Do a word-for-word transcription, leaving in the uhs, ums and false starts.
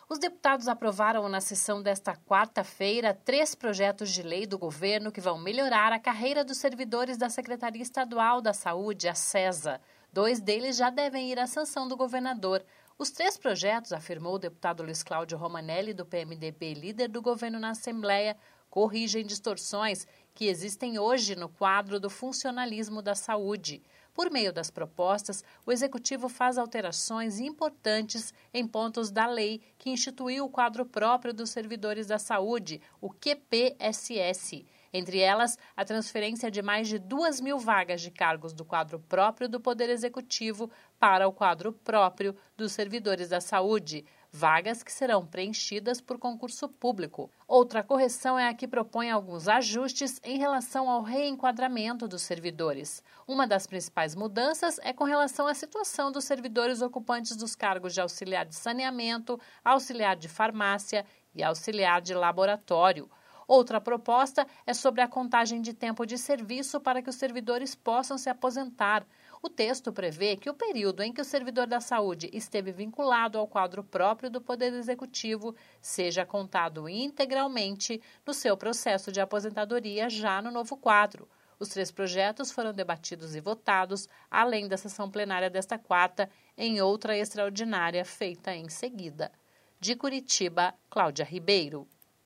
Os deputados aprovaram na sessão desta quarta-feira três projetos de lei do governo que vão melhorar a carreira dos servidores da Secretaria Estadual da Saúde, a SESA. Dois deles já devem ir à sanção do governador. Os três projetos, afirmou o deputado Luiz Cláudio Romanelli, do P M D B, líder do governo na Assembleia, corrigem distorções que existem hoje no quadro do funcionalismo da saúde. Por meio das propostas, o Executivo faz alterações importantes em pontos da lei que instituiu o quadro próprio dos servidores da saúde, o Q P S S. Entre elas, a transferência de mais de duas mil vagas de cargos do quadro próprio do Poder Executivo para o quadro próprio dos servidores da saúde, vagas que serão preenchidas por concurso público. Outra correção é a que propõe alguns ajustes em relação ao reenquadramento dos servidores. Uma das principais mudanças é com relação à situação dos servidores ocupantes dos cargos de auxiliar de saneamento, auxiliar de farmácia e auxiliar de laboratório. Outra proposta é sobre a contagem de tempo de serviço para que os servidores possam se aposentar. O texto prevê que o período em que o servidor da saúde esteve vinculado ao quadro próprio do Poder Executivo seja contado integralmente no seu processo de aposentadoria já no novo quadro. Os três projetos foram debatidos e votados, além da sessão plenária desta quarta, em outra extraordinária feita em seguida. De Curitiba, Cláudia Ribeiro.